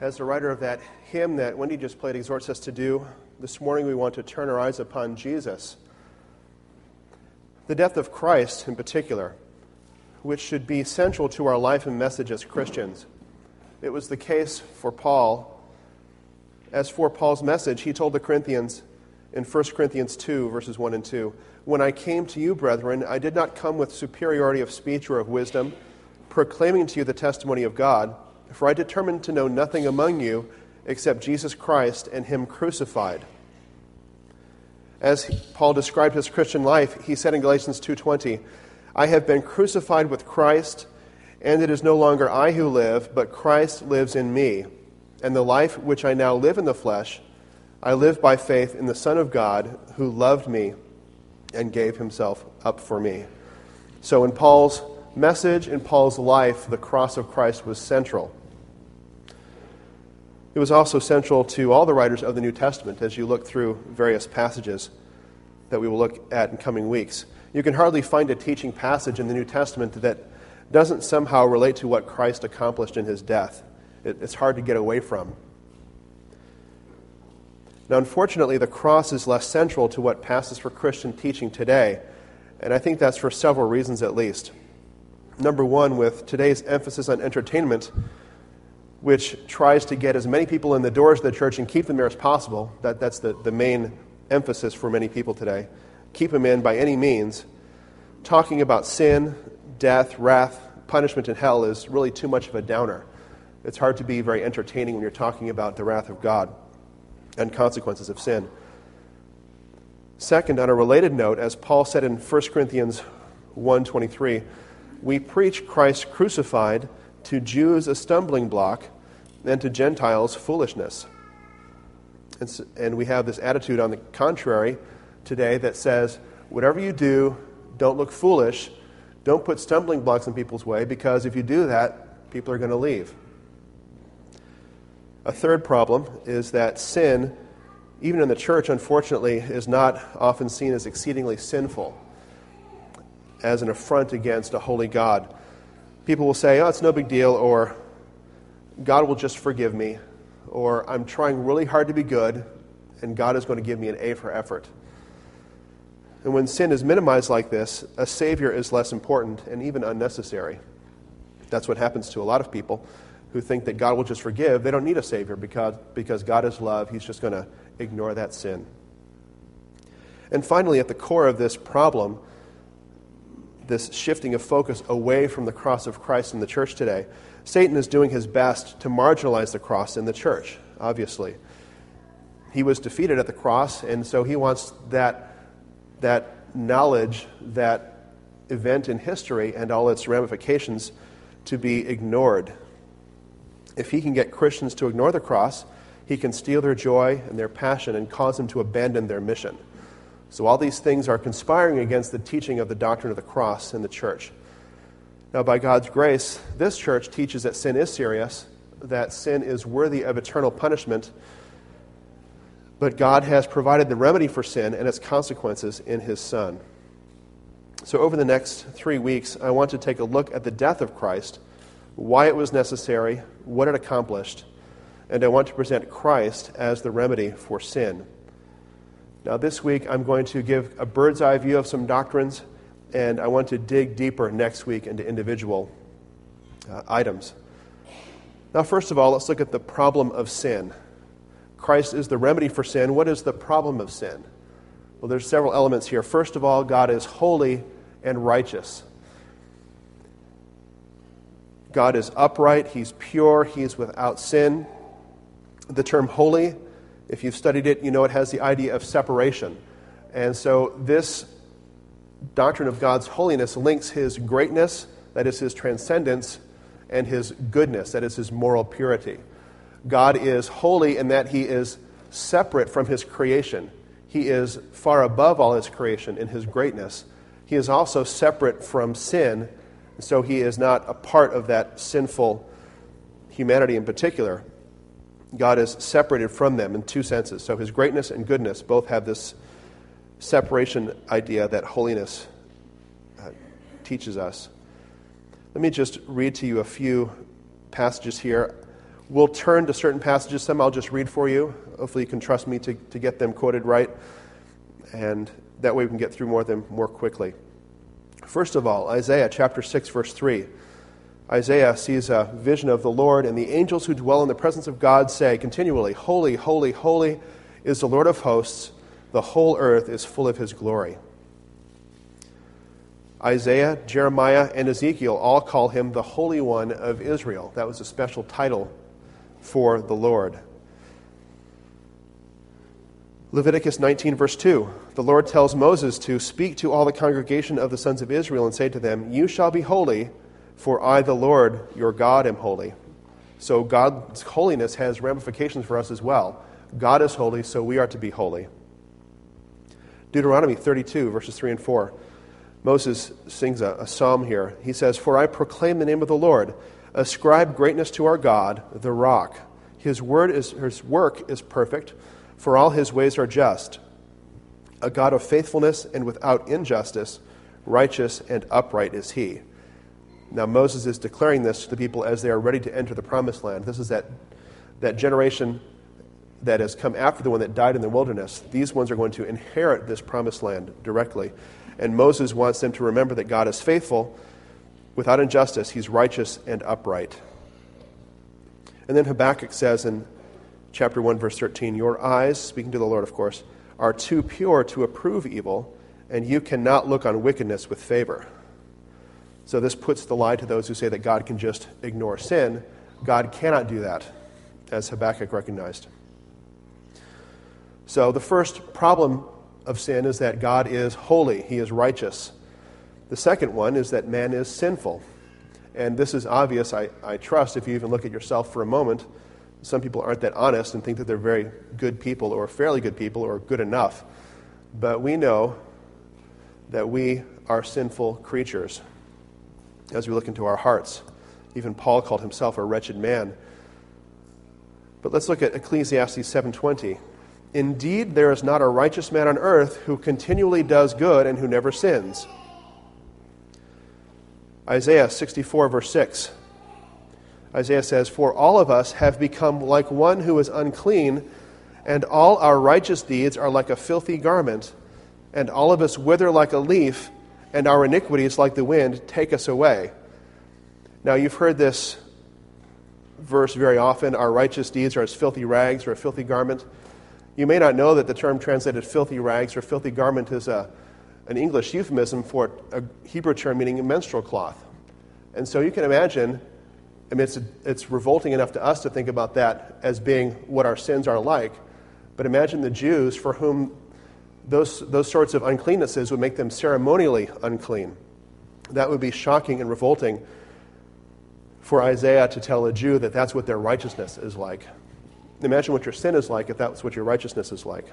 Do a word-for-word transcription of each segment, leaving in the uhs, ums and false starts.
As the writer of that hymn that Wendy just played exhorts us to do, this morning we want to turn our eyes upon Jesus. The death of Christ in particular, which should be central to our life and message as Christians. It was the case for Paul. As for Paul's message, he told the Corinthians in First Corinthians two, verses one and two, "When I came to you, brethren, I did not come with superiority of speech or of wisdom, proclaiming to you the testimony of God, for I determined to know nothing among you except Jesus Christ and Him crucified." As Paul described his Christian life, he said in Galatians two twenty, "I have been crucified with Christ, and it is no longer I who live, but Christ lives in me. And the life which I now live in the flesh, I live by faith in the Son of God, who loved me and gave Himself up for me." So in Paul's message, in Paul's life, the cross of Christ was central. It was also central to all the writers of the New Testament as you look through various passages that we will look at in coming weeks. You can hardly find a teaching passage in the New Testament that doesn't somehow relate to what Christ accomplished in His death. It, it's hard to get away from. Now, unfortunately, the cross is less central to what passes for Christian teaching today, and I think that's for several reasons at least. Number one, with today's emphasis on entertainment, which tries to get as many people in the doors of the church and keep them there as possible. That, that's the, the main emphasis for many people today. Keep them in by any means. Talking about sin, death, wrath, punishment, and hell is really too much of a downer. It's hard to be very entertaining when you're talking about the wrath of God and consequences of sin. Second, on a related note, as Paul said in First Corinthians one twenty-three, we preach Christ crucified, to Jews a stumbling block, and to Gentiles foolishness. And, and we have this attitude on the contrary today that says, whatever you do, don't look foolish, don't put stumbling blocks in people's way, because if you do that, people are going to leave. A third problem is that sin, even in the church, unfortunately, is not often seen as exceedingly sinful, as an affront against a holy God. People will say, oh, it's no big deal, or God will just forgive me, or I'm trying really hard to be good, and God is going to give me an A for effort. And when sin is minimized like this, a Savior is less important and even unnecessary. That's what happens to a lot of people who think that God will just forgive. They don't need a Savior because, because God is love. He's just going to ignore that sin. And finally, at the core of this problem, this shifting of focus away from the cross of Christ in the church today, Satan is doing his best to marginalize the cross in the church, obviously. He was defeated at the cross, and so he wants that, that knowledge, that event in history and all its ramifications to be ignored. If he can get Christians to ignore the cross, he can steal their joy and their passion and cause them to abandon their mission. So all these things are conspiring against the teaching of the doctrine of the cross in the church. Now, by God's grace, this church teaches that sin is serious, that sin is worthy of eternal punishment, but God has provided the remedy for sin and its consequences in His Son. So over the next three weeks, I want to take a look at the death of Christ, why it was necessary, what it accomplished, and I want to present Christ as the remedy for sin. Now, this week, I'm going to give a bird's eye view of some doctrines, and I want to dig deeper next week into individual uh, items. Now, first of all, let's look at the problem of sin. Christ is the remedy for sin. What is the problem of sin? Well, there's several elements here. First of all, God is holy and righteous. God is upright, He's pure, He's without sin. The term holy, if you've studied it, you know it has the idea of separation. And so this doctrine of God's holiness links His greatness, that is His transcendence, and His goodness, that is His moral purity. God is holy in that He is separate from His creation. He is far above all His creation in His greatness. He is also separate from sin, so He is not a part of that sinful humanity in particular. God is separated from them in two senses. So His greatness and goodness both have this separation idea that holiness uh, teaches us. Let me just read to you a few passages here. We'll turn to certain passages. Some I'll just read for you. Hopefully you can trust me to, to get them quoted right. And that way we can get through more of them more quickly. First of all, Isaiah chapter six, verse three. Isaiah sees a vision of the Lord, and the angels who dwell in the presence of God say continually, "Holy, holy, holy is the Lord of hosts. The whole earth is full of his glory." Isaiah, Jeremiah, and Ezekiel all call him the Holy One of Israel. That was a special title for the Lord. Leviticus nineteen, verse two. The Lord tells Moses to speak to all the congregation of the sons of Israel and say to them, "You shall be holy, for I, the Lord, your God, am holy." So God's holiness has ramifications for us as well. God is holy, so we are to be holy. Deuteronomy thirty-two, verses three and four. Moses sings a, a psalm here. He says, "For I proclaim the name of the Lord. Ascribe greatness to our God, the rock. His word is his work is perfect, for all his ways are just. A God of faithfulness and without injustice, righteous and upright is he." Now Moses is declaring this to the people as they are ready to enter the promised land. This is that, that generation that has come after the one that died in the wilderness. These ones are going to inherit this promised land directly. And Moses wants them to remember that God is faithful, without injustice. He's righteous and upright. And then Habakkuk says in chapter one, verse thirteen, "Your eyes," speaking to the Lord, of course, "are too pure to approve evil, and you cannot look on wickedness with favor." So this puts the lie to those who say that God can just ignore sin. God cannot do that, as Habakkuk recognized. So the first problem of sin is that God is holy. He is righteous. The second one is that man is sinful. And this is obvious, I, I trust, if you even look at yourself for a moment. Some people aren't that honest and think that they're very good people or fairly good people or good enough. But we know that we are sinful creatures as we look into our hearts. Even Paul called himself a wretched man. But let's look at Ecclesiastes seven twenty. "Indeed, there is not a righteous man on earth who continually does good and who never sins." Isaiah sixty-four, verse six. Isaiah says, "For all of us have become like one who is unclean, and all our righteous deeds are like a filthy garment, and all of us wither like a leaf, and our iniquities like the wind take us away." Now you've heard this verse very often, our righteous deeds are as filthy rags or a filthy garment. You may not know that the term translated filthy rags or filthy garment is a, an English euphemism for a Hebrew term meaning a menstrual cloth. And so you can imagine, I mean, it's, it's revolting enough to us to think about that as being what our sins are like. But imagine the Jews for whom those, those sorts of uncleannesses would make them ceremonially unclean. That would be shocking and revolting for Isaiah to tell a Jew that that's what their righteousness is like. Imagine what your sin is like if that's what your righteousness is like.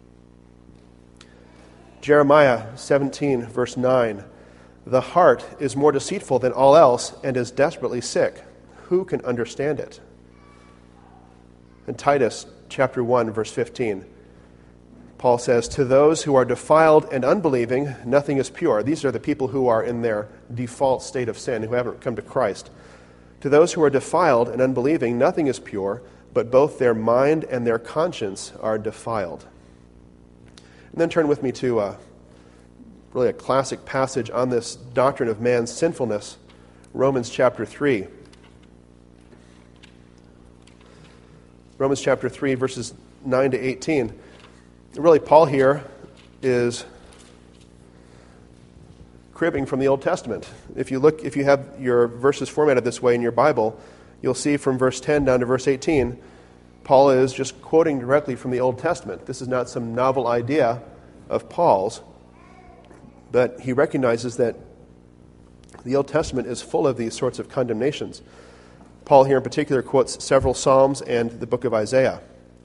Jeremiah seventeen, verse nine. "The heart is more deceitful than all else and is desperately sick. Who can understand it?" And Titus chapter one, verse fifteen. Paul says, "To those who are defiled and unbelieving, nothing is pure." These are the people who are in their default state of sin, who haven't come to Christ. "To those who are defiled and unbelieving, nothing is pure, but both their mind and their conscience are defiled." And then turn with me to uh, really a classic passage on this doctrine of man's sinfulness, Romans chapter three. Romans chapter three, verses nine to eighteen. Really, Paul here is cribbing from the Old Testament. If you look, if you have your verses formatted this way in your Bible, you'll see from verse ten down to verse eighteen, Paul is just quoting directly from the Old Testament. This is not some novel idea of Paul's, but he recognizes that the Old Testament is full of these sorts of condemnations. Paul here in particular quotes several Psalms and the book of Isaiah.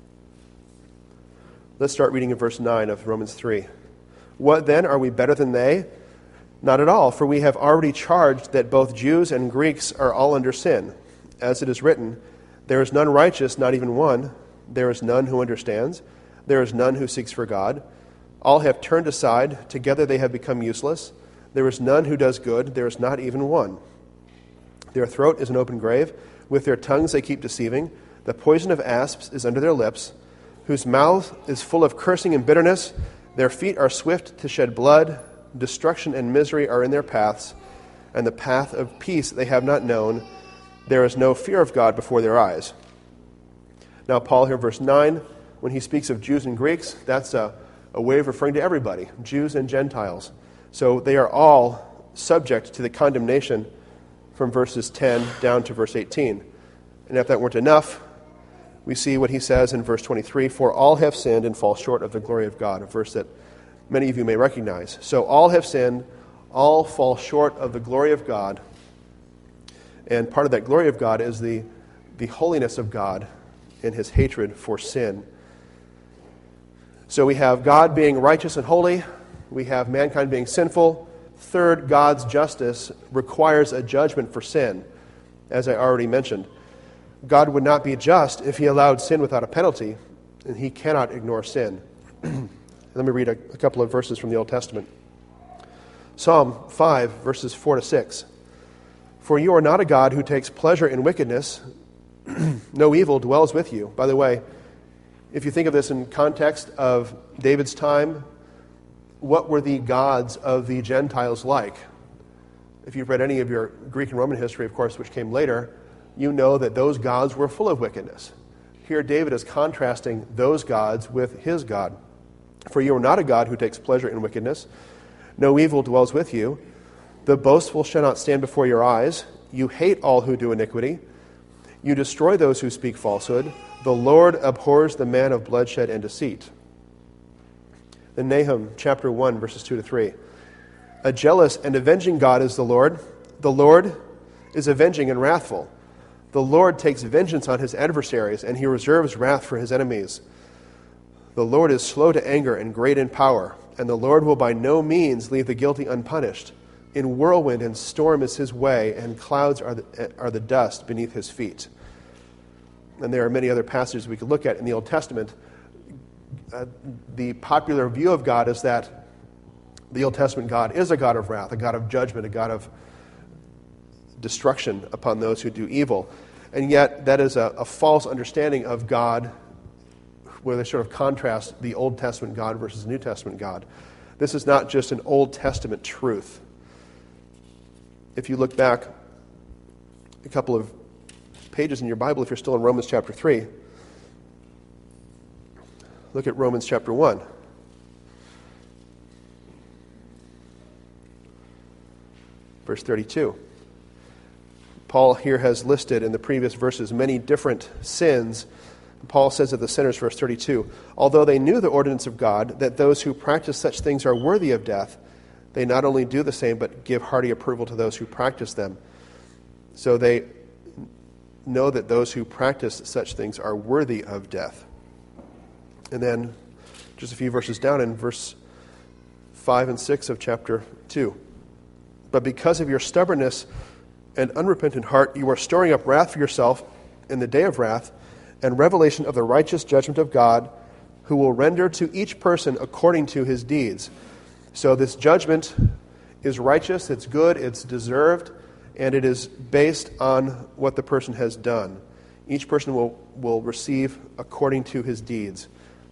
Let's start reading in verse nine of Romans three. "What then? Are we better than they? Not at all, for we have already charged that both Jews and Greeks are all under sin. As it is written, there is none righteous, not even one. There is none who understands. There is none who seeks for God. All have turned aside. Together they have become useless. There is none who does good. There is not even one. Their throat is an open grave. With their tongues they keep deceiving. The poison of asps is under their lips, whose mouth is full of cursing and bitterness. Their feet are swift to shed blood. Destruction and misery are in their paths, and the path of peace they have not known. There is no fear of God before their eyes. Now, Paul here, verse nine, when he speaks of Jews and Greeks, that's a, a way of referring to everybody, Jews and Gentiles. So they are all subject to the condemnation from verses ten down to verse eighteen. And if that weren't enough, we see what he says in verse twenty-three, for all have sinned and fall short of the glory of God, a verse that many of you may recognize. So all have sinned, all fall short of the glory of God. And part of that glory of God is the, the holiness of God and his hatred for sin. So we have God being righteous and holy. We have mankind being sinful. Third, God's justice requires a judgment for sin, as I already mentioned. God would not be just if he allowed sin without a penalty, and he cannot ignore sin. Let me read a, a couple of verses from the Old Testament. Psalm five, verses four to six. For you are not a God who takes pleasure in wickedness. No evil dwells with you. By the way, if you think of this in context of David's time, what were the gods of the Gentiles like? If you've read any of your Greek and Roman history, of course, which came later, you know that those gods were full of wickedness. Here David is contrasting those gods with his God. For you are not a God who takes pleasure in wickedness. No evil dwells with you. The boastful shall not stand before your eyes. You hate all who do iniquity. You destroy those who speak falsehood. The Lord abhors the man of bloodshed and deceit. In Nahum chapter one, verses two to three. A jealous and avenging God is the Lord. The Lord is avenging and wrathful. The Lord takes vengeance on his adversaries, and he reserves wrath for his enemies. The Lord is slow to anger and great in power, and the Lord will by no means leave the guilty unpunished. In whirlwind and storm is his way, and clouds are the, are the dust beneath his feet. And there are many other passages we could look at in the Old Testament. Uh, the popular view of God is that the Old Testament God is a God of wrath, a God of judgment, a God of destruction upon those who do evil. And yet that is a, a false understanding of God, where they sort of contrast the Old Testament God versus the New Testament God. This is not just an Old Testament truth. If you look back a couple of pages in your Bible, if you're still in Romans chapter three, look at Romans chapter one. Verse thirty-two. Paul here has listed in the previous verses many different sins. Paul says at the sinners, verse thirty-two, although they knew the ordinance of God, that those who practice such things are worthy of death, they not only do the same, but give hearty approval to those who practice them. So they know that those who practice such things are worthy of death. And then, just a few verses down in verse five and six of chapter two. But because of your stubbornness and unrepentant heart, you are storing up wrath for yourself in the day of wrath and revelation of the righteous judgment of God, who will render to each person according to his deeds. So this judgment is righteous, it's good, it's deserved, and it is based on what the person has done. Each person will, will receive according to his deeds.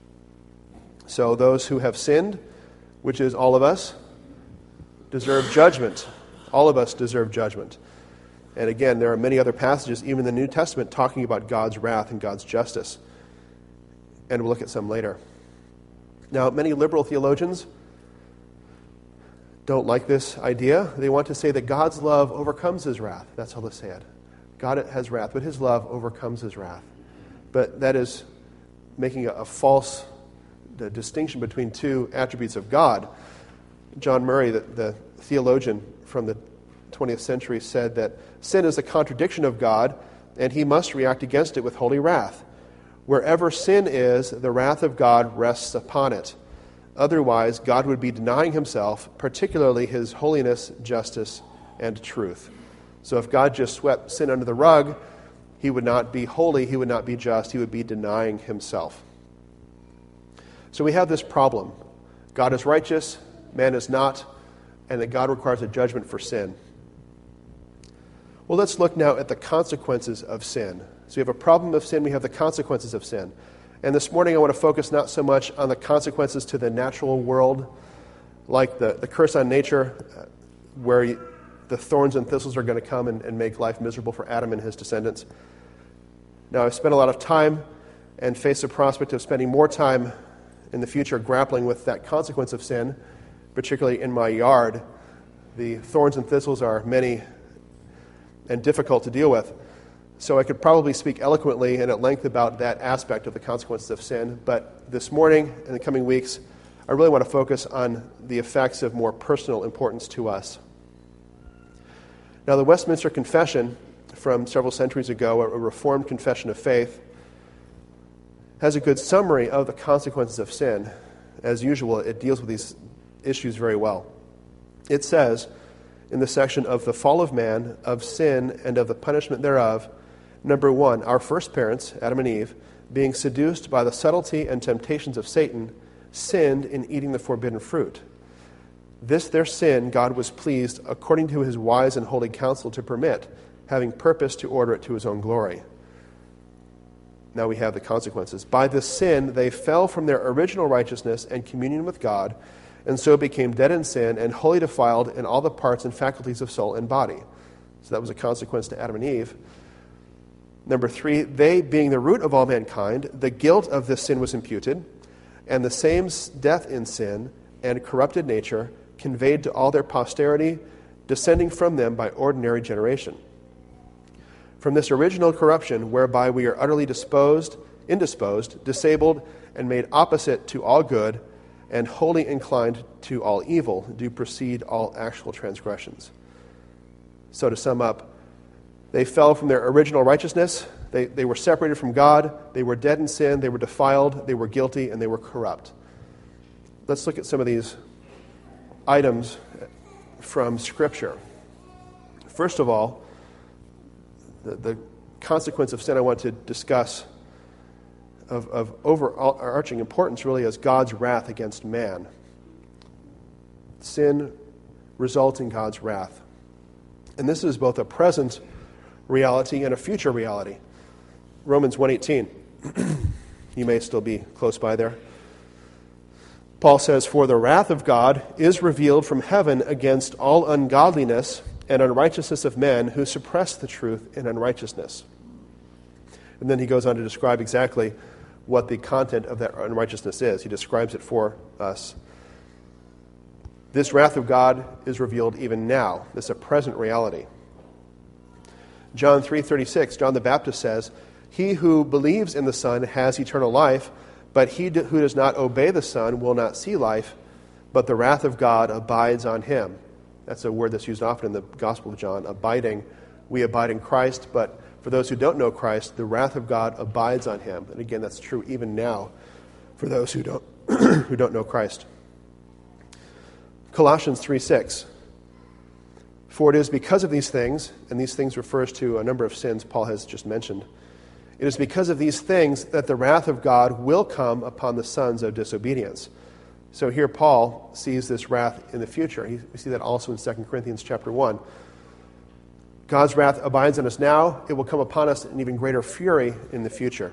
So those who have sinned, which is all of us, deserve judgment. All of us deserve judgment. And again, there are many other passages, even in the New Testament, talking about God's wrath and God's justice. And we'll look at some later. Now, many liberal theologians don't like this idea. They want to say that God's love overcomes his wrath. That's how they say it. God has wrath, but his love overcomes his wrath. But that is making a, a false the distinction between two attributes of God. John Murray, the, the theologian from the twentieth century, said that sin is a contradiction of God, and he must react against it with holy wrath. Wherever sin is, the wrath of God rests upon it. Otherwise, God would be denying himself, particularly his holiness, justice, and truth. So if God just swept sin under the rug, he would not be holy, he would not be just, he would be denying himself. So we have this problem. God is righteous, man is not, and that God requires a judgment for sin. Well, let's look now at the consequences of sin. So we have a problem of sin, we have the consequences of sin. And this morning I want to focus not so much on the consequences to the natural world, like the, the curse on nature, uh, where you, the thorns and thistles are going to come and, and make life miserable for Adam and his descendants. Now, I've spent a lot of time and face the prospect of spending more time in the future grappling with that consequence of sin, particularly in my yard. The thorns and thistles are many and difficult to deal with. So I could probably speak eloquently and at length about that aspect of the consequences of sin, but this morning and the coming weeks, I really want to focus on the effects of more personal importance to us. Now, the Westminster Confession from several centuries ago, a Reformed confession of faith, has a good summary of the consequences of sin. As usual, it deals with these issues very well. It says, in the section of the fall of man, of sin, and of the punishment thereof, number one, our first parents, Adam and Eve, being seduced by the subtlety and temptations of Satan, sinned in eating the forbidden fruit. This their sin God was pleased, according to his wise and holy counsel, to permit, having purpose to order it to his own glory. Now we have the consequences. By this sin they fell from their original righteousness and communion with God, and so became dead in sin and wholly defiled in all the parts and faculties of soul and body. So that was a consequence to Adam and Eve. Number three, they, being the root of all mankind, the guilt of this sin was imputed, and the same death in sin and corrupted nature conveyed to all their posterity, descending from them by ordinary generation. From this original corruption, whereby we are utterly disposed, indisposed, disabled, and made opposite to all good, and wholly inclined to all evil, do proceed all actual transgressions. So to sum up, they fell from their original righteousness, they, they were separated from God, they were dead in sin, they were defiled, they were guilty, and they were corrupt. Let's look at some of these items from Scripture. First of all, the, the consequence of sin I want to discuss of, of overarching importance really is God's wrath against man. Sin results in God's wrath. And this is both a present reality and a future reality. Romans one eighteen. You may still be close by there. Paul says, "For the wrath of God is revealed from heaven against all ungodliness and unrighteousness of men who suppress the truth in unrighteousness." And then he goes on to describe exactly what the content of that unrighteousness is. He describes it for us. This wrath of God is revealed even now. This is a present reality. John three thirty-six, John the Baptist says, "He who believes in the Son has eternal life, but he who does not obey the Son will not see life, but the wrath of God abides on him." That's a word that's used often in the Gospel of John, abiding. We abide in Christ, but for those who don't know Christ, the wrath of God abides on him. And again, that's true even now for those who don't who don't know Christ. Colossians three six. "For it is because of these things," and these things refers to a number of sins Paul has just mentioned, "it is because of these things that the wrath of God will come upon the sons of disobedience." So here Paul sees this wrath in the future. He, we see that also in Second Corinthians chapter one. God's wrath abides on us now. It will come upon us in even greater fury in the future.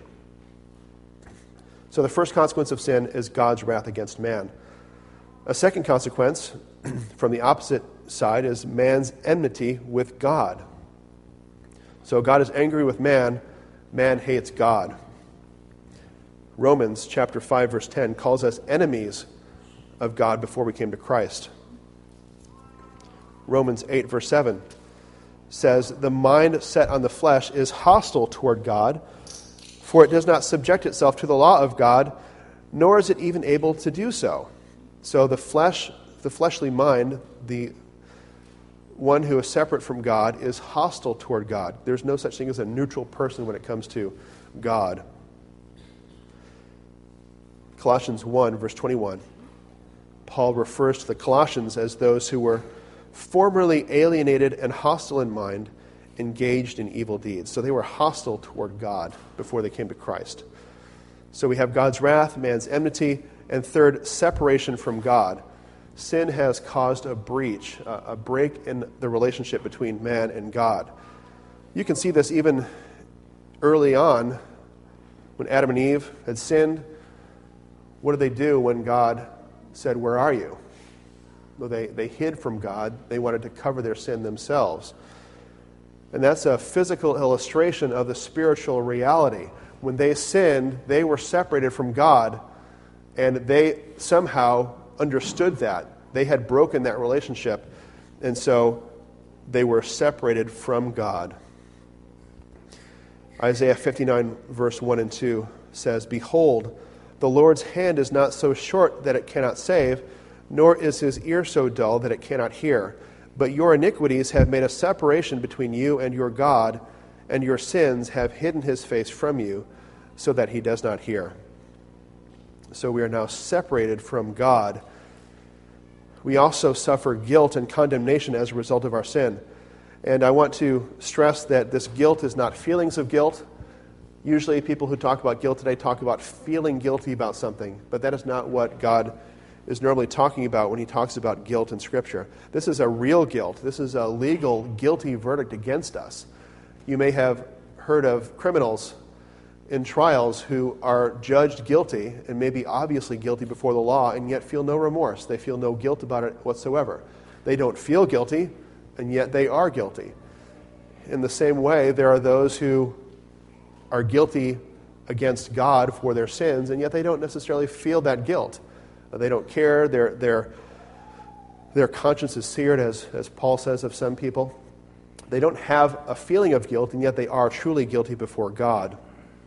So the first consequence of sin is God's wrath against man. A second consequence from the opposite side is man's enmity with God. So God is angry with man. Man hates God. Romans chapter five verse ten calls us enemies of God before we came to Christ. Romans eight verse seven says, "The mind set on the flesh is hostile toward God, for it does not subject itself to the law of God, nor is it even able to do so." So the flesh, the fleshly mind, the one who is separate from God, is hostile toward God. There's no such thing as a neutral person when it comes to God. Colossians one verse twenty-one. Paul refers to the Colossians as those who were formerly alienated and hostile in mind, engaged in evil deeds. So they were hostile toward God before they came to Christ. So we have God's wrath, man's enmity, and third, separation from God. Sin has caused a breach, a break in the relationship between man and God. You can see this even early on, when Adam and Eve had sinned, what did they do when God said, "Where are you?" Well, they, they hid from God. They wanted to cover their sin themselves. And that's a physical illustration of the spiritual reality. When they sinned, they were separated from God, and they somehow understood that. They had broken that relationship, and so they were separated from God. Isaiah fifty-nine, verse one and two says, "Behold, the Lord's hand is not so short that it cannot save, nor is his ear so dull that it cannot hear. But your iniquities have made a separation between you and your God, and your sins have hidden his face from you, so that he does not hear." So we are now separated from God. We also suffer guilt and condemnation as a result of our sin. And I want to stress that this guilt is not feelings of guilt. Usually people who talk about guilt today talk about feeling guilty about something, but that is not what God is normally talking about when he talks about guilt in Scripture. This is a real guilt. This is a legal, guilty verdict against us. You may have heard of criminals in trials who are judged guilty and may be obviously guilty before the law and yet feel no remorse. They feel no guilt about it whatsoever. They don't feel guilty, and yet they are guilty. In the same way, there are those who are guilty against God for their sins, and yet they don't necessarily feel that guilt. They don't care. Their their their conscience is seared, as, as Paul says of some people. They don't have a feeling of guilt, and yet they are truly guilty before God.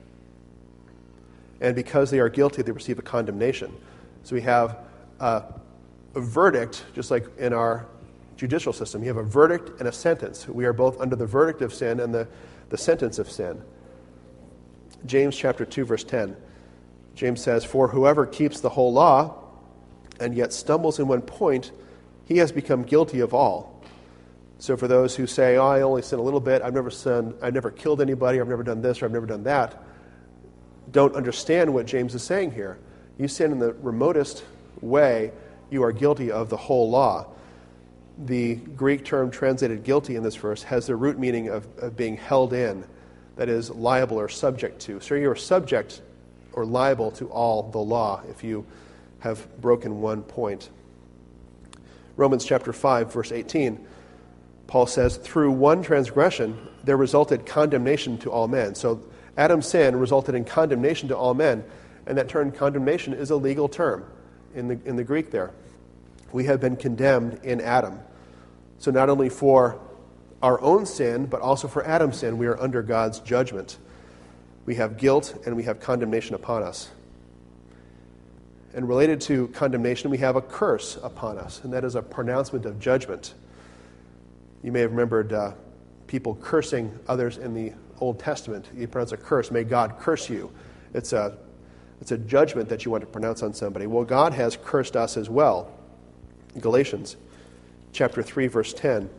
And because they are guilty, they receive a condemnation. So we have a, a verdict, just like in our judicial system. You have a verdict and a sentence. We are both under the verdict of sin and the, the sentence of sin. James chapter two, verse ten. James says, "For whoever keeps the whole law and yet stumbles in one point, he has become guilty of all." So for those who say, "Oh, I only sin a little bit, I've never sinned, I've never killed anybody, I've never done this, or I've never done that," don't understand what James is saying here. You sin in the remotest way, you are guilty of the whole law. The Greek term translated guilty in this verse has the root meaning of, of being held in, that is, liable or subject to. So you are subject or liable to all the law if you have broken one point. Romans chapter five, verse eighteen, Paul says, "Through one transgression there resulted condemnation to all men." So Adam's sin resulted in condemnation to all men, and that term condemnation is a legal term in the in the Greek there. We have been condemned in Adam. So not only for our own sin, but also for Adam's sin, we are under God's judgment. We have guilt and we have condemnation upon us. And related to condemnation, we have a curse upon us, and that is a pronouncement of judgment. You may have remembered uh, people cursing others in the Old Testament. You pronounce a curse, "May God curse you." It's a, it's a judgment that you want to pronounce on somebody. Well, God has cursed us as well. Galatians chapter three, verse ten.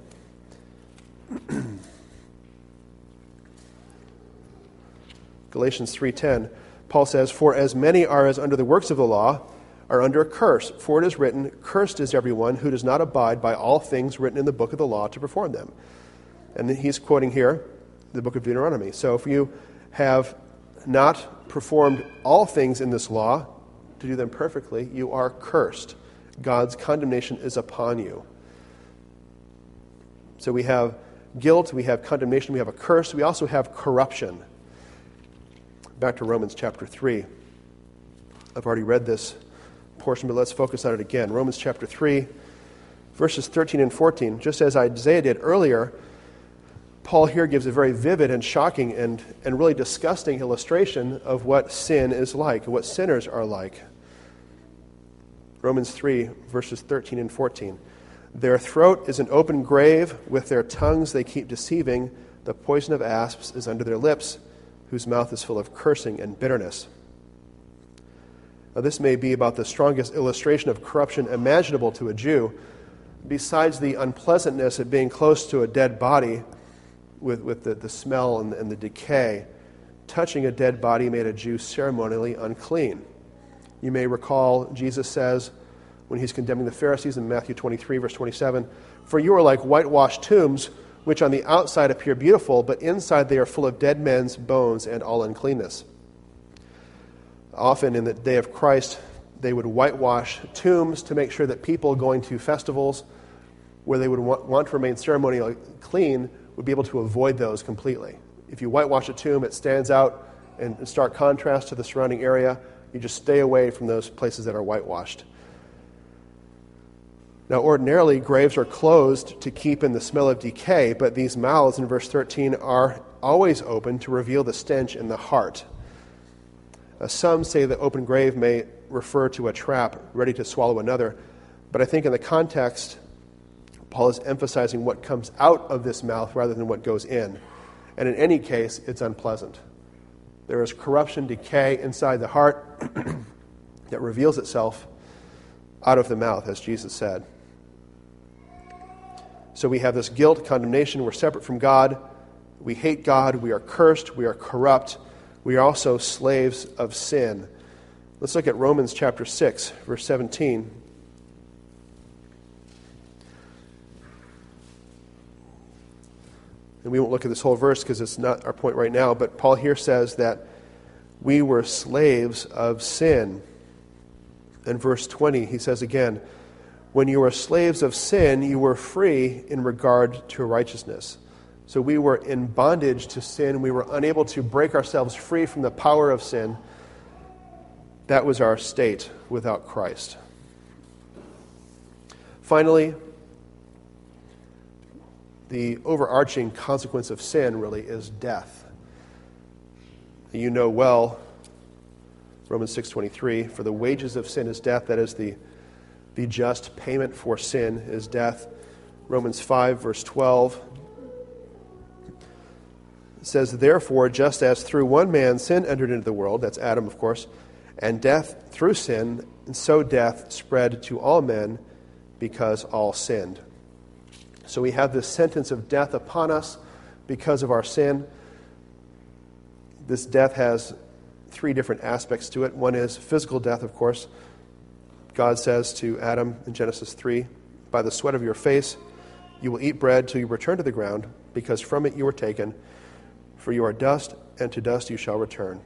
Galatians three ten, Paul says, "For as many are as under the works of the law are under a curse, for it is written, cursed is everyone who does not abide by all things written in the book of the law to perform them." And he's quoting here the book of Deuteronomy. So if you have not performed all things in this law to do them perfectly, you are cursed. God's condemnation is upon you. So we have guilt, we have condemnation, we have a curse, we also have corruption. Back to Romans chapter three. I've already read this portion, but let's focus on it again. Romans chapter three, verses thirteen and fourteen. Just as Isaiah did earlier, Paul here gives a very vivid and shocking and, and really disgusting illustration of what sin is like, what sinners are like. Romans three, verses thirteen and fourteen. "Their throat is an open grave, with their tongues they keep deceiving. The poison of asps is under their lips, whose mouth is full of cursing and bitterness." Now, this may be about the strongest illustration of corruption imaginable to a Jew. Besides the unpleasantness of being close to a dead body, with, with the, the smell and, and the decay, touching a dead body made a Jew ceremonially unclean. You may recall Jesus says, when he's condemning the Pharisees in Matthew twenty-three, verse twenty-seven, "For you are like whitewashed tombs, which on the outside appear beautiful, but inside they are full of dead men's bones and all uncleanness. Often in the day of Christ, they would whitewash tombs to make sure that people going to festivals where they would want to remain ceremonially clean would be able to avoid those completely. If you whitewash a tomb, it stands out in stark contrast to the surrounding area. You just stay away from those places that are whitewashed. Now, ordinarily, graves are closed to keep in the smell of decay, but these mouths in verse thirteen are always open to reveal the stench in the heart. Uh, some say the open grave may refer to a trap ready to swallow another, but I think in the context, Paul is emphasizing what comes out of this mouth rather than what goes in. And in any case, it's unpleasant. There is corruption, decay inside the heart that reveals itself out of the mouth, as Jesus said. So we have this guilt, condemnation. We're separate from God. We hate God. We are cursed. We are corrupt. We are also slaves of sin. Let's look at Romans chapter six, verse seventeen. And we won't look at this whole verse because it's not our point right now, but Paul here says that we were slaves of sin. In verse twenty, he says again, when you were slaves of sin, you were free in regard to righteousness. So we were in bondage to sin. We were unable to break ourselves free from the power of sin. That was our state without Christ. Finally, the overarching consequence of sin really is death. You know well, Romans six twenty-three, for the wages of sin is death, that is the, the just payment for sin is death. Romans five, verse twelve, says, therefore, just as through one man sin entered into the world, that's Adam, of course, and death through sin, and so death spread to all men because all sinned. So we have this sentence of death upon us because of our sin. This death has three different aspects to it. One is physical death, of course. God says to Adam in Genesis three, by the sweat of your face you will eat bread till you return to the ground, because from it you were taken. For you are dust, and to dust you shall return.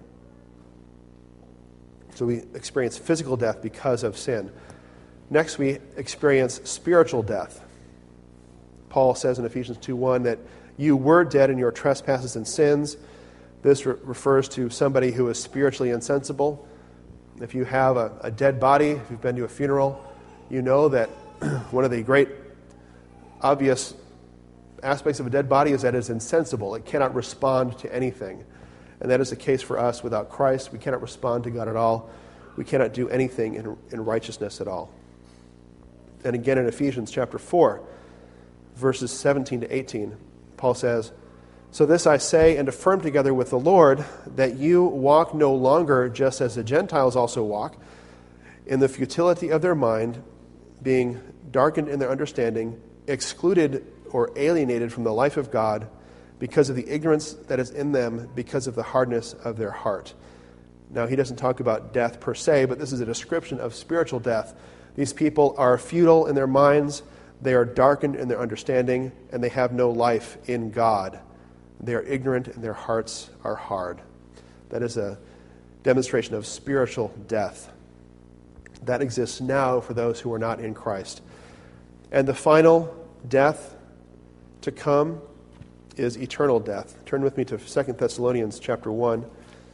So we experience physical death because of sin. Next, we experience spiritual death. Paul says in Ephesians two one that you were dead in your trespasses and sins. This re- refers to somebody who is spiritually insensible. If you have a, a dead body, if you've been to a funeral, you know that one of the great obvious aspects of a dead body is that it's insensible. It cannot respond to anything. And that is the case for us without Christ. We cannot respond to God at all. We cannot do anything in, in righteousness at all. And again in Ephesians chapter four, verses seventeen to eighteen, Paul says, so this I say and affirm together with the Lord, that you walk no longer just as the Gentiles also walk, in the futility of their mind, being darkened in their understanding, excluded or alienated from the life of God because of the ignorance that is in them, because of the hardness of their heart. Now, he doesn't talk about death per se, but this is a description of spiritual death. These people are futile in their minds, they are darkened in their understanding, and they have no life in God. They are ignorant and their hearts are hard. That is a demonstration of spiritual death. That exists now for those who are not in Christ. And the final death to come is eternal death. Turn with me to Second Thessalonians chapter one.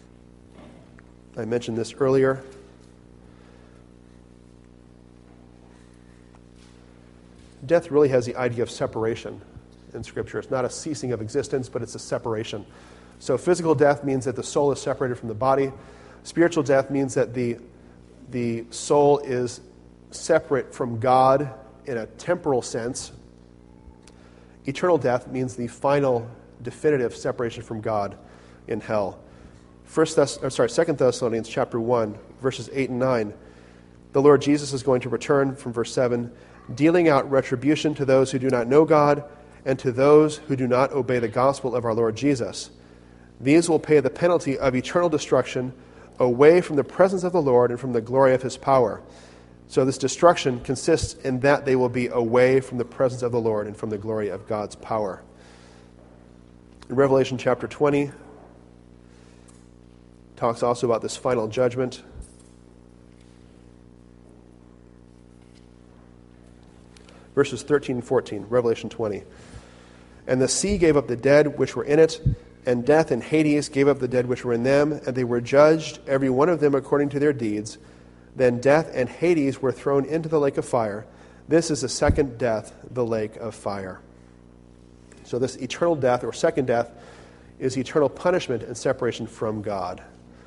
I mentioned this earlier. Death really has the idea of separation in Scripture. It's not a ceasing of existence, but it's a separation. So physical death means that the soul is separated from the body. Spiritual death means that the, the soul is separate from God in a temporal sense. Eternal death means the final, definitive separation from God in hell. First Thess- or sorry, Second Thessalonians chapter one, verses eight and nine. The Lord Jesus is going to return from verse seven, dealing out retribution to those who do not know God and to those who do not obey the gospel of our Lord Jesus. These will pay the penalty of eternal destruction away from the presence of the Lord and from the glory of his power. So this destruction consists in that they will be away from the presence of the Lord and from the glory of God's power. In Revelation chapter twenty, talks also about this final judgment. Verses thirteen and fourteen, Revelation twenty. And the sea gave up the dead which were in it, and death and Hades gave up the dead which were in them, and they were judged, every one of them according to their deeds. Then death and Hades were thrown into the lake of fire. This is the second death, the lake of fire. So this eternal death, or second death, is eternal punishment and separation from God.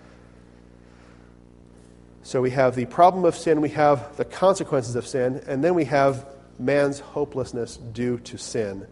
So we have the problem of sin, we have the consequences of sin, and then we have man's hopelessness due to sin.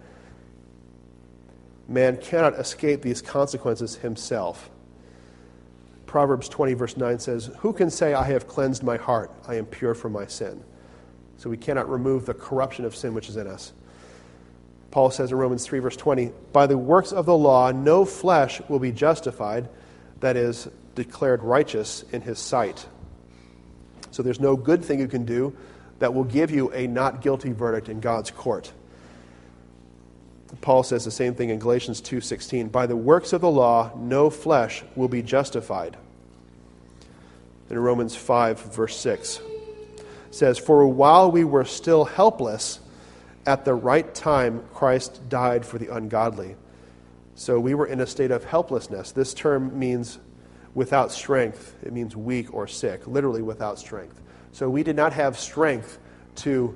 Man cannot escape these consequences himself. Proverbs twenty verse nine says, "Who can say, I have cleansed my heart, I am pure from my sin?" So we cannot remove the corruption of sin which is in us. Paul says in Romans three verse twenty, "By the works of the law no flesh will be justified," that is, declared righteous in his sight. So there's no good thing you can do that will give you a not guilty verdict in God's court. Paul says the same thing in Galatians two sixteen. "By the works of the law, no flesh will be justified." In Romans five, verse six, says, "For while we were still helpless, at the right time Christ died for the ungodly." So we were in a state of helplessness. This term means without strength. It means weak or sick, literally without strength. So we did not have strength to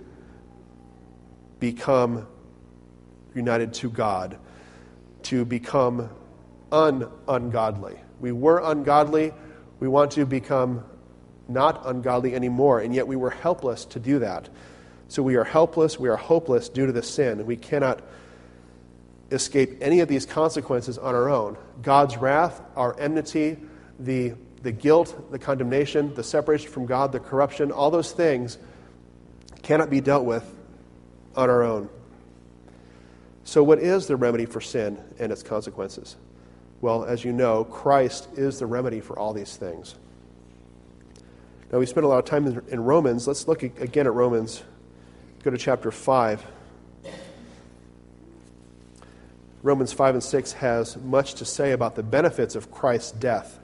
become united to God, to become un-ungodly. We were ungodly. We want to become not ungodly anymore, and yet we were helpless to do that. So we are helpless, we are hopeless due to the sin. We cannot escape any of these consequences on our own. God's wrath, our enmity, the, the guilt, the condemnation, the separation from God, the corruption, all those things cannot be dealt with on our own. So what is the remedy for sin and its consequences? Well, as you know, Christ is the remedy for all these things. Now, we spent a lot of time in Romans. Let's look again at Romans. Go to chapter five. Romans five and six has much to say about the benefits of Christ's death.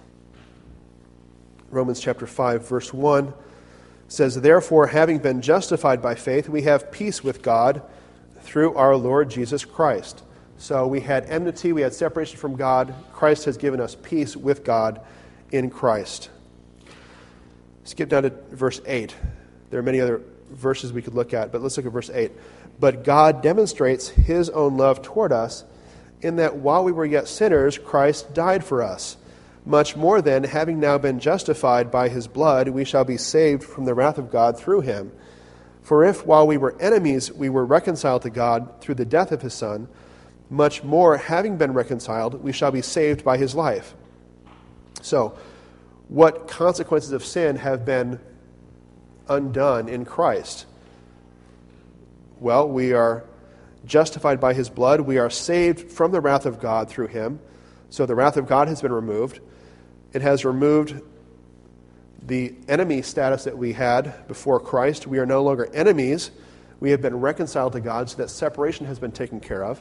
Romans chapter five, verse one says, "Therefore, having been justified by faith, we have peace with God through our Lord Jesus Christ." So we had enmity, we had separation from God. Christ has given us peace with God in Christ. Skip down to verse eight. There are many other verses we could look at, but let's look at verse eight. "But God demonstrates his own love toward us, in that while we were yet sinners, Christ died for us. Much more then, having now been justified by his blood, we shall be saved from the wrath of God through him. For if, while we were enemies, we were reconciled to God through the death of his Son, much more, having been reconciled, we shall be saved by his life." So, what consequences of sin have been undone in Christ? Well, we are justified by his blood. We are saved from the wrath of God through him. So the wrath of God has been removed. It has removed the enemy status that we had before Christ. We are no longer enemies. We have been reconciled to God, so that separation has been taken care of.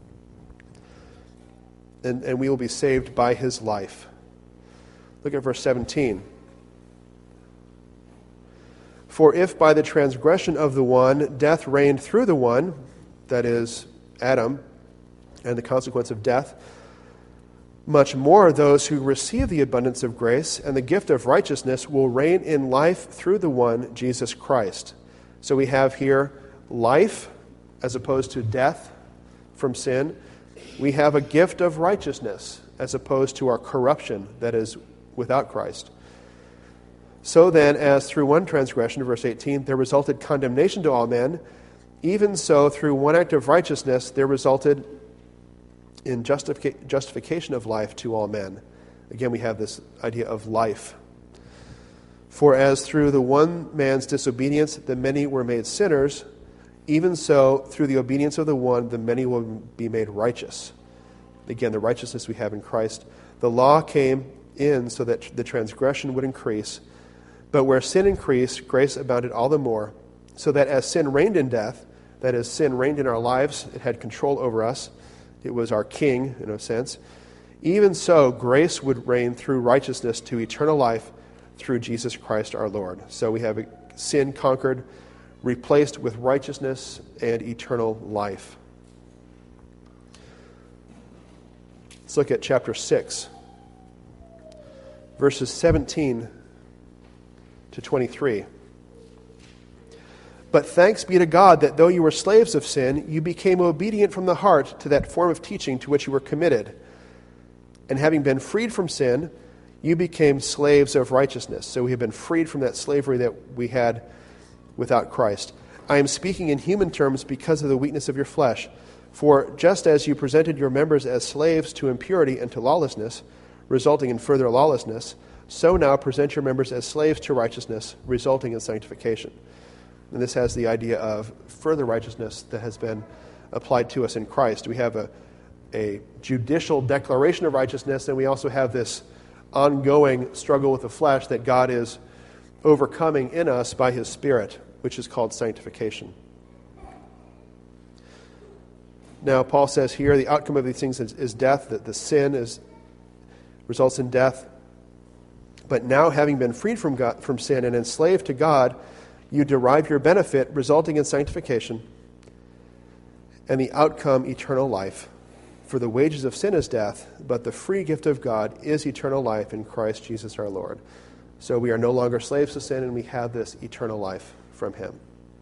And, and we will be saved by his life. Look at verse seventeen. "For if by the transgression of the one death reigned through the one," that is, Adam, and the consequence of death, "much more those who receive the abundance of grace and the gift of righteousness will reign in life through the one, Jesus Christ." So we have here life as opposed to death from sin. We have a gift of righteousness as opposed to our corruption that is without Christ. "So then, as through one transgression," verse eighteen, "there resulted condemnation to all men, even so through one act of righteousness there resulted in justific- justification of life to all men." Again, we have this idea of life. "For as through the one man's disobedience the many were made sinners, even so through the obedience of the one the many will be made righteous." Again, the righteousness we have in Christ. "The law came in so that the transgression would increase, but where sin increased, grace abounded all the more, so that as sin reigned in death," that is, sin reigned in our lives, it had control over us, It was our king, in a sense. Even so, grace would reign through righteousness to eternal life through Jesus Christ our Lord. So we have sin conquered, replaced with righteousness and eternal life. Let's look at chapter six, verses seventeen to twenty-three. But thanks be to God that though you were slaves of sin, you became obedient from the heart to that form of teaching to which you were committed. And having been freed from sin, you became slaves of righteousness. So we have been freed from that slavery that we had without Christ. I am speaking in human terms because of the weakness of your flesh. For just as you presented your members as slaves to impurity and to lawlessness, resulting in further lawlessness, so now present your members as slaves to righteousness, resulting in sanctification. And this has the idea of further righteousness that has been applied to us in Christ. We have a, a judicial declaration of righteousness, and we also have this ongoing struggle with the flesh that God is overcoming in us by His Spirit, which is called sanctification. Now, Paul says here, the outcome of these things is, is death, that the sin is results in death. But now, having been freed from God, from sin and enslaved to God, you derive your benefit, resulting in sanctification, and the outcome, eternal life. For the wages of sin is death, but the free gift of God is eternal life in Christ Jesus our Lord. So we are no longer slaves to sin, and we have this eternal life from Him.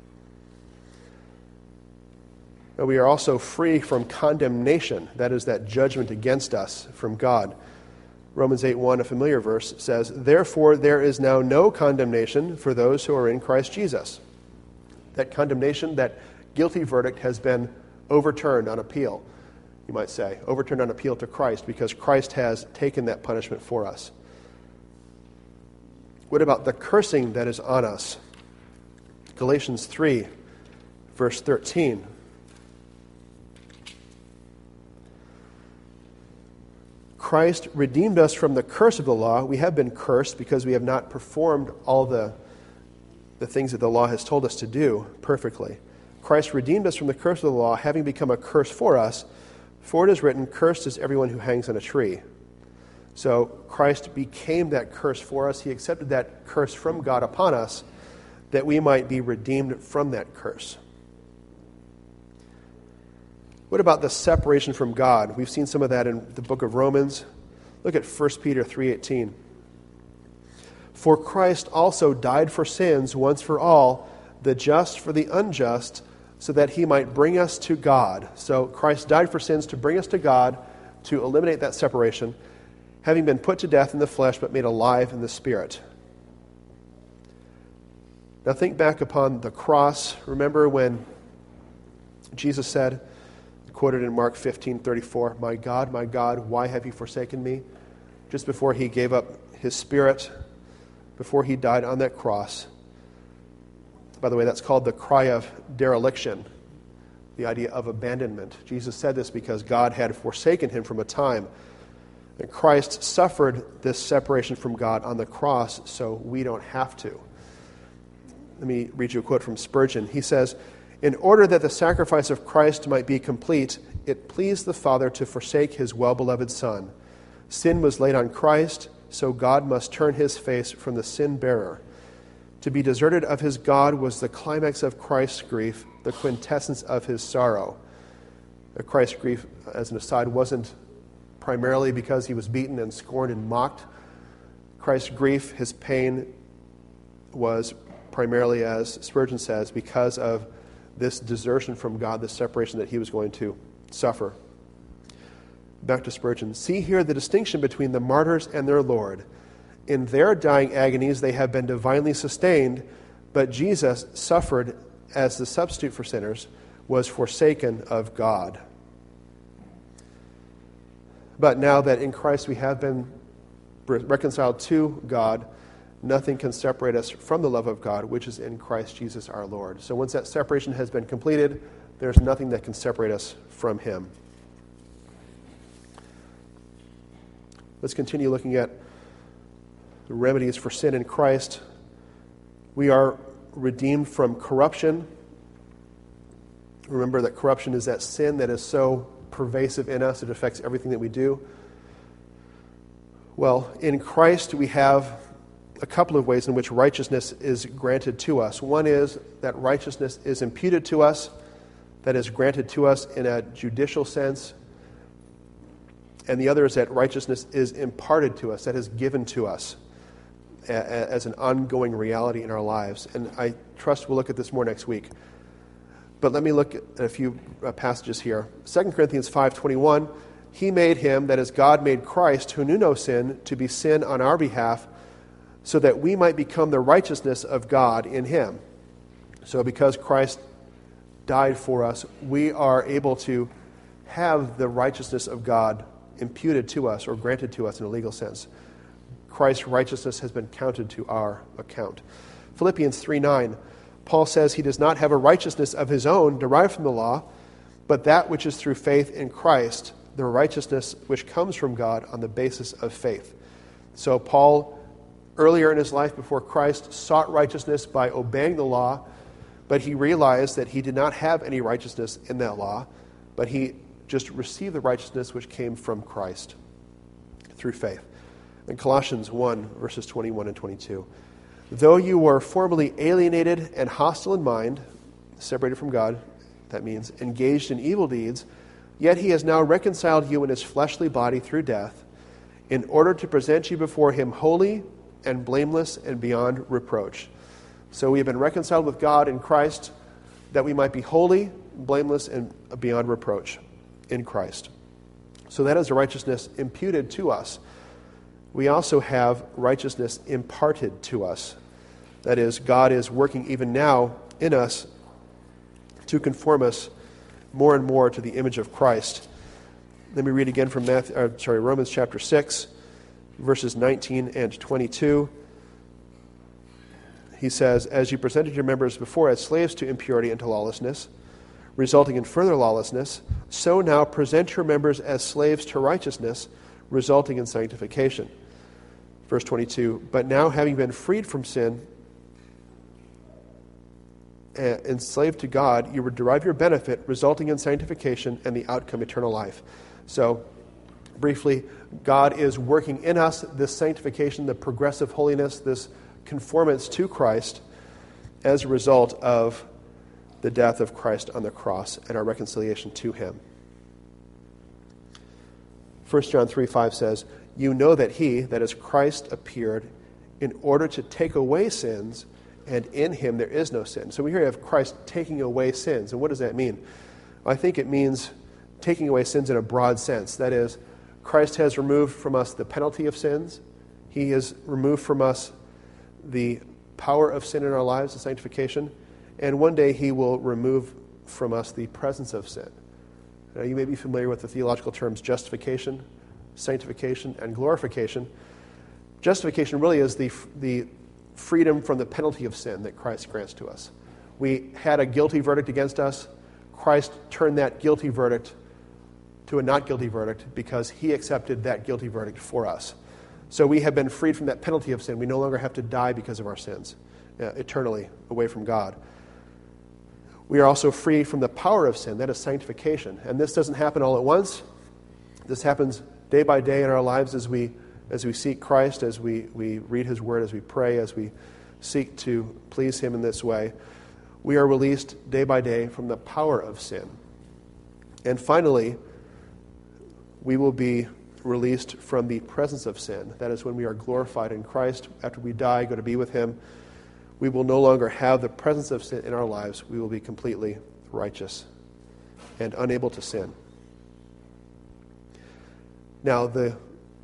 Now, we are also free from condemnation, that is, that judgment against us from God. Romans eight one, a familiar verse, says, "Therefore there is now no condemnation for those who are in Christ Jesus." That condemnation, that guilty verdict has been overturned on appeal, you might say, overturned on appeal to Christ, because Christ has taken that punishment for us. What about the cursing that is on us? Galatians three, verse thirteen. Christ redeemed us from the curse of the law. We have been cursed because we have not performed all the, the things that the law has told us to do perfectly. Christ redeemed us from the curse of the law, having become a curse for us. For it is written, "Cursed is everyone who hangs on a tree." So Christ became that curse for us. He accepted that curse from God upon us, that we might be redeemed from that curse. What about the separation from God? We've seen some of that in the book of Romans. Look at First Peter three eighteen. "For Christ also died for sins once for all, the just for the unjust, so that He might bring us to God." So Christ died for sins to bring us to God, to eliminate that separation, having been put to death in the flesh but made alive in the Spirit. Now think back upon the cross. Remember when Jesus said, quoted in Mark fifteen thirty-four, "My God, my God, why have you forsaken me?" Just before He gave up His Spirit, before He died on that cross. By the way, that's called the cry of dereliction, the idea of abandonment. Jesus said this because God had forsaken Him from a time. And Christ suffered this separation from God on the cross, so we don't have to. Let me read you a quote from Spurgeon. He says, "In order that the sacrifice of Christ might be complete, it pleased the Father to forsake His well-beloved Son. Sin was laid on Christ, so God must turn His face from the sin-bearer. To be deserted of His God was the climax of Christ's grief, the quintessence of His sorrow." Christ's grief, as an aside, wasn't primarily because He was beaten and scorned and mocked. Christ's grief, His pain, was primarily, as Spurgeon says, because of this desertion from God, this separation that He was going to suffer. Back to Spurgeon. "See here the distinction between the martyrs and their Lord. In their dying agonies they have been divinely sustained, but Jesus suffered as the substitute for sinners, was forsaken of God." But now that in Christ we have been reconciled to God, nothing can separate us from the love of God, which is in Christ Jesus our Lord. So once that separation has been completed, there's nothing that can separate us from Him. Let's continue looking at the remedies for sin in Christ. We are redeemed from corruption. Remember that corruption is that sin that is so pervasive in us. It affects everything that we do. Well, in Christ we have a couple of ways in which righteousness is granted to us. One is that righteousness is imputed to us, that is granted to us in a judicial sense. And the other is that righteousness is imparted to us, that is given to us as an ongoing reality in our lives. And I trust we'll look at this more next week. But let me look at a few passages here. Second Corinthians five twenty-one, he made him, that is God made Christ, who knew no sin, to be sin on our behalf, so that we might become the righteousness of God in him. So because Christ died for us, we are able to have the righteousness of God imputed to us or granted to us in a legal sense. Christ's righteousness has been counted to our account. Philippians three nine, Paul says he does not have a righteousness of his own derived from the law, but that which is through faith in Christ, the righteousness which comes from God on the basis of faith. So Paul, earlier in his life before Christ, sought righteousness by obeying the law, but he realized that he did not have any righteousness in that law, but he just received the righteousness which came from Christ through faith. In Colossians one, verses twenty-one and twenty-two, though you were formerly alienated and hostile in mind, separated from God, that means engaged in evil deeds, yet he has now reconciled you in his fleshly body through death, in order to present you before him holy and blameless and beyond reproach. So we have been reconciled with God in Christ, that we might be holy, blameless, and beyond reproach in Christ. So that is a righteousness imputed to us. We also have righteousness imparted to us. That is, God is working even now in us to conform us more and more to the image of Christ. Let me read again from Matthew, uh, sorry, Romans chapter six, verses nineteen and twenty-two. He says, as you presented your members before as slaves to impurity and to lawlessness, resulting in further lawlessness, so now present your members as slaves to righteousness, resulting in sanctification. Verse twenty-two, but now having been freed from sin, uh, enslaved to God, you would derive your benefit, resulting in sanctification and the outcome eternal life. So, briefly, God is working in us this sanctification, the progressive holiness, this conformance to Christ as a result of the death of Christ on the cross and our reconciliation to him. First John three five says, you know that he, that is Christ, appeared in order to take away sins, and in him there is no sin. So we here have Christ taking away sins. And what does that mean? I think it means taking away sins in a broad sense. That is, Christ has removed from us the penalty of sins. He has removed from us the power of sin in our lives, the sanctification. And one day he will remove from us the presence of sin. Now, you may be familiar with the theological terms justification, sanctification, and glorification. Justification really is the, the freedom from the penalty of sin that Christ grants to us. We had a guilty verdict against us. Christ turned that guilty verdict to a not guilty verdict because he accepted that guilty verdict for us. So we have been freed from that penalty of sin. We no longer have to die because of our sins, uh, eternally away from God. We are also free from the power of sin. That is sanctification. And this doesn't happen all at once. This happens day by day in our lives as we as we seek Christ, as we, we read his word, as we pray, as we seek to please him in this way. We are released day by day from the power of sin. And finally, we will be released from the presence of sin. That is when we are glorified in Christ. After we die, go to be with him. We will no longer have the presence of sin in our lives. We will be completely righteous and unable to sin. Now, the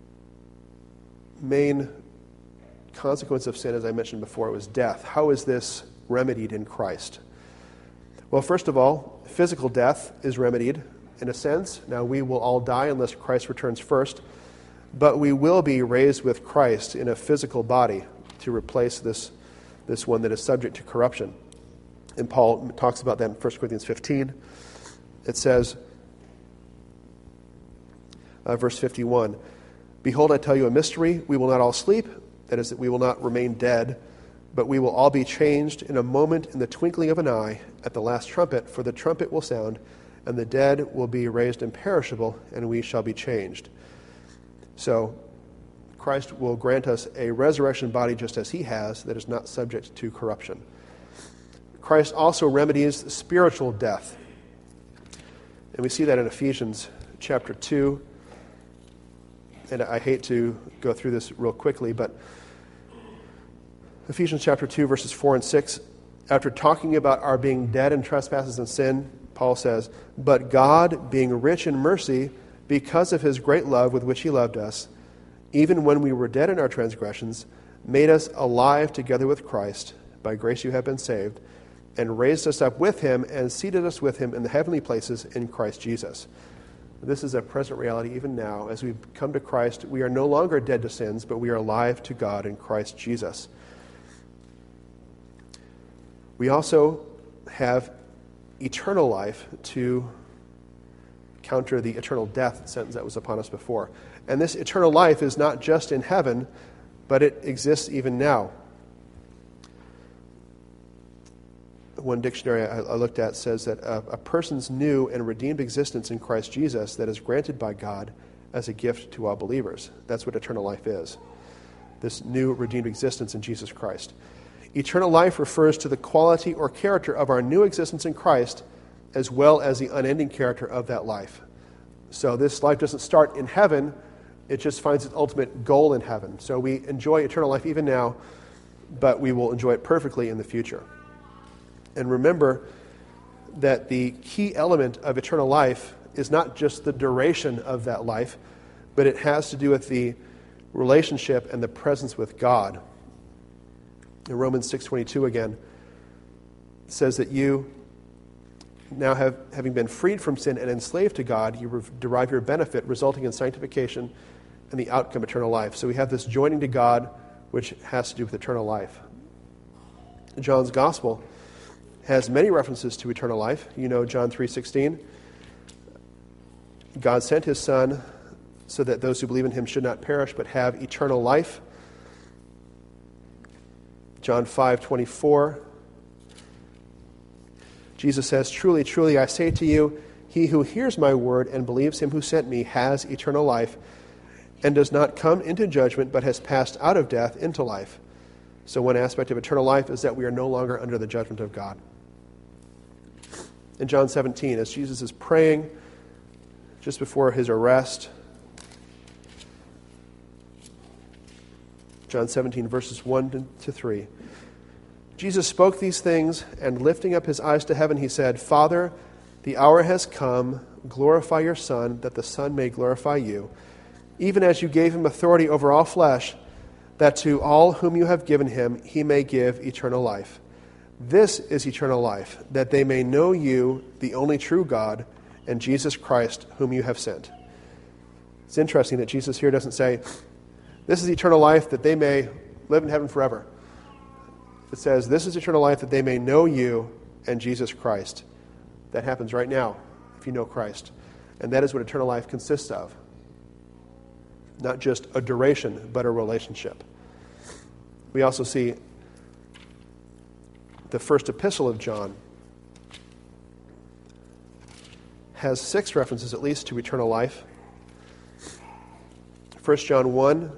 main consequence of sin, as I mentioned before, was death. How is this remedied in Christ? Well, first of all, physical death is remedied in a sense. Now, we will all die unless Christ returns first, but we will be raised with Christ in a physical body to replace this, this one that is subject to corruption. And Paul talks about that in First Corinthians fifteen. It says, uh, verse fifty-one, behold, I tell you a mystery. We will not all sleep. That is, that we will not remain dead, but we will all be changed in a moment, in the twinkling of an eye, at the last trumpet. For the trumpet will sound, and the dead will be raised imperishable, and we shall be changed. So Christ will grant us a resurrection body just as he has, that is not subject to corruption. Christ also remedies spiritual death. And we see that in Ephesians chapter two. And I hate to go through this real quickly, but Ephesians chapter two, verses four and six, after talking about our being dead in trespasses and sin, Paul says, "But God, being rich in mercy, because of his great love with which he loved us, even when we were dead in our transgressions, made us alive together with Christ. By grace you have been saved, and raised us up with him and seated us with him in the heavenly places in Christ Jesus." This is a present reality even now. As we come to Christ, we are no longer dead to sins, but we are alive to God in Christ Jesus. We also have eternal life to counter the eternal death sentence that was upon us before. And this eternal life is not just in heaven, but it exists even now. One dictionary I, I looked at says that a, a person's new and redeemed existence in Christ Jesus that is granted by God as a gift to all believers. That's what eternal life is. This new redeemed existence in Jesus Christ. Eternal life refers to the quality or character of our new existence in Christ, as well as the unending character of that life. So this life doesn't start in heaven, it just finds its ultimate goal in heaven. So we enjoy eternal life even now, but we will enjoy it perfectly in the future. And remember that the key element of eternal life is not just the duration of that life, but it has to do with the relationship and the presence with God. In Romans six twenty-two again, it says that you now have, having been freed from sin and enslaved to God, you re- derive your benefit, resulting in sanctification and the outcome eternal life. So we have this joining to God, which has to do with eternal life. John's Gospel has many references to eternal life. You know John three sixteen. God sent his Son so that those who believe in him should not perish but have eternal life. John five twenty-four. Jesus says, "Truly, truly, I say to you, he who hears my word and believes him who sent me has eternal life and does not come into judgment but has passed out of death into life." So one aspect of eternal life is that we are no longer under the judgment of God. In John seventeen, as Jesus is praying just before his arrest, John seventeen, verses one to three, Jesus spoke these things, and lifting up his eyes to heaven, he said, "Father, the hour has come. Glorify your Son, that the Son may glorify you, even as you gave him authority over all flesh, that to all whom you have given him he may give eternal life. This is eternal life, that they may know you, the only true God, and Jesus Christ, whom you have sent." It's interesting that Jesus here doesn't say, "This is eternal life, that they may live in heaven forever." It says, "This is eternal life, that they may know you and Jesus Christ." That happens right now, if you know Christ. And that is what eternal life consists of. Not just a duration, but a relationship. We also see the first epistle of John has six references at least to eternal life. First John one,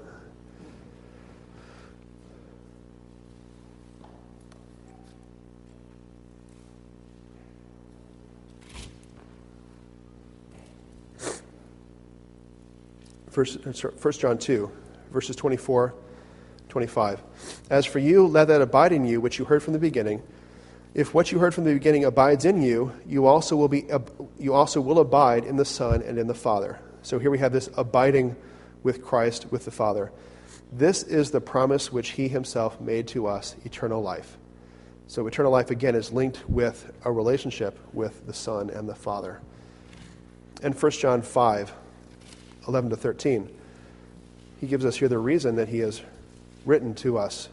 First, First John two, verses twenty-four, twenty-five. "As for you, let that abide in you which you heard from the beginning. If what you heard from the beginning abides in you, you also will be you also will abide in the Son and in the Father." So here we have this abiding with Christ, with the Father. "This is the promise which he himself made to us, eternal life." So eternal life again is linked with a relationship with the Son and the Father. And First John five, eleven to thirteen. He gives us here the reason that he has written to us.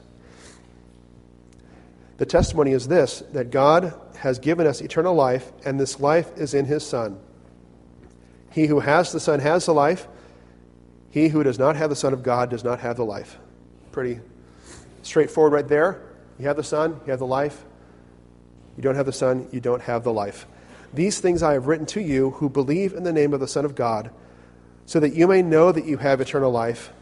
"The testimony is this, that God has given us eternal life, and this life is in his Son. He who has the Son has the life. He who does not have the Son of God does not have the life." Pretty straightforward right there. You have the Son, you have the life. You don't have the Son, you don't have the life. These things I have written to you who believe in the name of the Son of God, so that you may know that you have eternal life.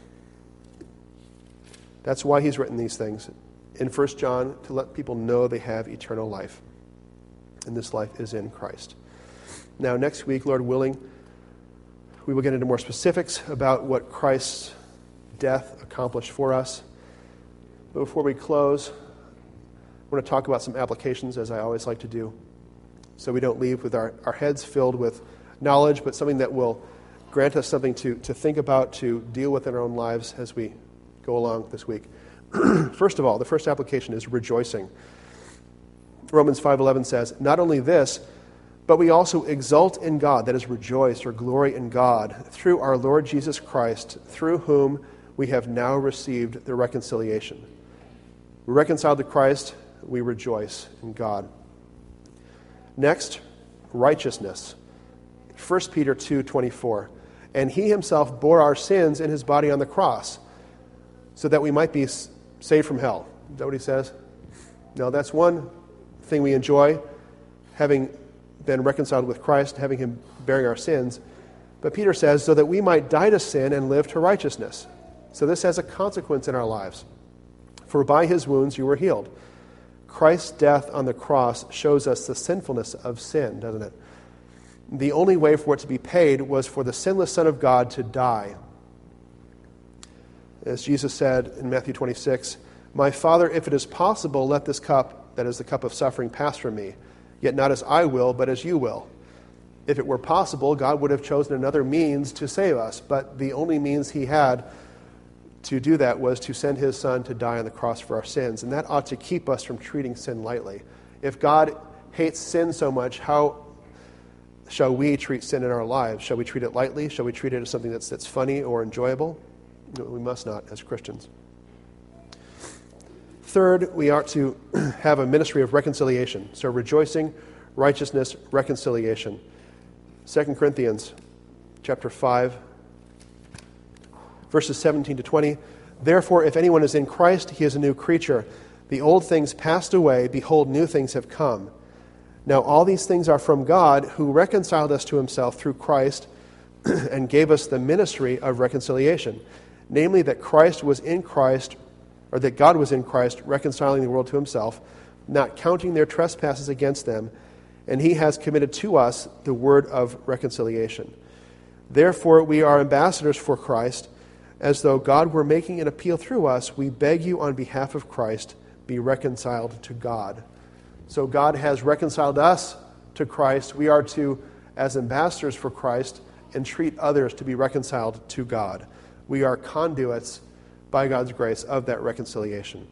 That's why he's written these things in First John, to let people know they have eternal life. And this life is in Christ. Now, next week, Lord willing, we will get into more specifics about what Christ's death accomplished for us. But before we close, I want to talk about some applications, as I always like to do, so we don't leave with our, our heads filled with knowledge, but something that will grant us something to, to think about, to deal with in our own lives as we go along this week. First of all, the first application is rejoicing. Romans five eleven says, not only this, but we also exult in God, that is, rejoice or glory in God, through our Lord Jesus Christ, through whom we have now received the reconciliation. We're reconciled to Christ, we rejoice in God. Next, righteousness. First Peter two twenty-four, and he himself bore our sins in his body on the cross, so that we might be saved from hell. Is that what he says? No, that's one thing we enjoy, having been reconciled with Christ, having him bearing our sins. But Peter says, so that we might die to sin and live to righteousness. So this has a consequence in our lives. For by his wounds you were healed. Christ's death on the cross shows us the sinfulness of sin, doesn't it? The only way for it to be paid was for the sinless Son of God to die. As Jesus said in Matthew twenty-six, my Father, if it is possible, let this cup, that is the cup of suffering, pass from me. Yet not as I will, but as you will. If it were possible, God would have chosen another means to save us, but the only means he had to do that was to send his Son to die on the cross for our sins, and that ought to keep us from treating sin lightly. If God hates sin so much, how shall we treat sin in our lives? Shall we treat it lightly? Shall we treat it as something that's, that's funny or enjoyable? No, we must not as Christians. Third, we ought to have a ministry of reconciliation. So rejoicing, righteousness, reconciliation. Second Corinthians chapter five, verses seventeen to twenty. Therefore, if anyone is in Christ, he is a new creature. The old things passed away, behold, new things have come. Now all these things are from God, who reconciled us to himself through Christ and gave us the ministry of reconciliation. Namely, that Christ was in Christ, or that God was in Christ, reconciling the world to himself, not counting their trespasses against them, and he has committed to us the word of reconciliation. Therefore, we are ambassadors for Christ, as though God were making an appeal through us. We beg you on behalf of Christ, be reconciled to God. So God has reconciled us to Christ. We are to, as ambassadors for Christ, entreat others to be reconciled to God. We are conduits, by God's grace, of that reconciliation.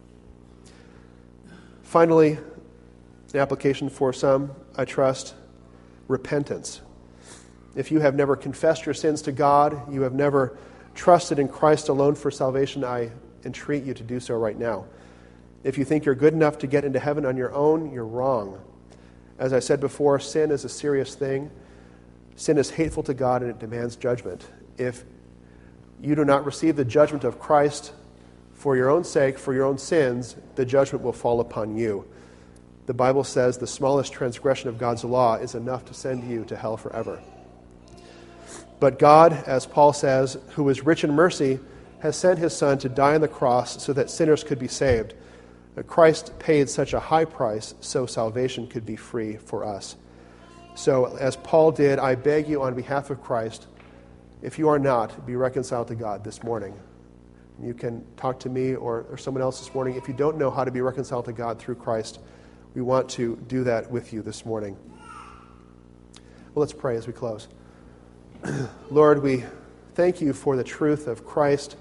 Finally, an application for some, I trust, repentance. If you have never confessed your sins to God, you have never trusted in Christ alone for salvation, I entreat you to do so right now. If you think you're good enough to get into heaven on your own, you're wrong. As I said before, sin is a serious thing. Sin is hateful to God and it demands judgment. If you do not receive the judgment of Christ for your own sake, for your own sins, the judgment will fall upon you. The Bible says the smallest transgression of God's law is enough to send you to hell forever. But God, as Paul says, who is rich in mercy, has sent his Son to die on the cross so that sinners could be saved. Christ paid such a high price so salvation could be free for us. So, as Paul did, I beg you on behalf of Christ, if you are not, be reconciled to God this morning. You can talk to me or, or someone else this morning. If you don't know how to be reconciled to God through Christ, we want to do that with you this morning. Well, let's pray as we close. Lord, we thank you for the truth of Christ.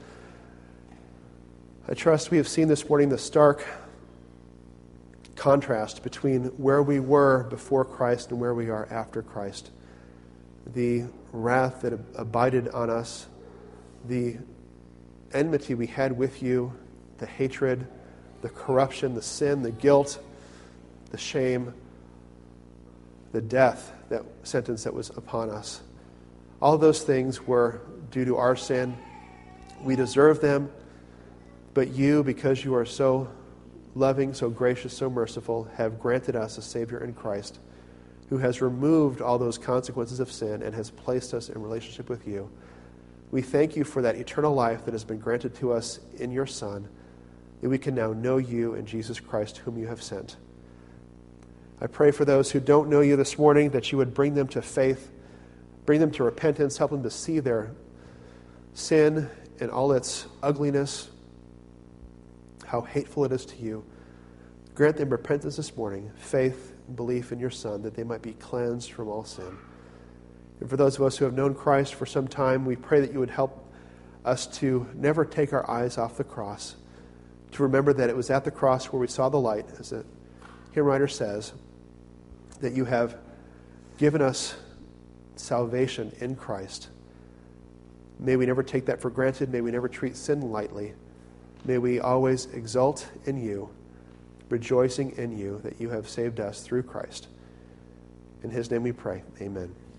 I trust we have seen this morning the stark contrast between where we were before Christ and where we are after Christ. The wrath that abided on us, the enmity we had with you, the hatred, the corruption, the sin, the guilt, the shame, the death, that sentence that was upon us. All those things were due to our sin. We deserve them, but you, because you are so loving, so gracious, so merciful, have granted us a Savior in Christ who has removed all those consequences of sin and has placed us in relationship with you. We thank you for that eternal life that has been granted to us in your Son, that we can now know you in Jesus Christ, whom you have sent. I pray for those who don't know you this morning, that you would bring them to faith, bring them to repentance, help them to see their sin and all its ugliness, how hateful it is to you. Grant them repentance this morning, faith and belief in your Son, that they might be cleansed from all sin. And for those of us who have known Christ for some time, we pray that you would help us to never take our eyes off the cross, to remember that it was at the cross where we saw the light, as the hymn writer says, that you have given us salvation in Christ. May we never take that for granted. May we never treat sin lightly. May we always exult in you, rejoicing in you that you have saved us through Christ. In his name we pray. Amen.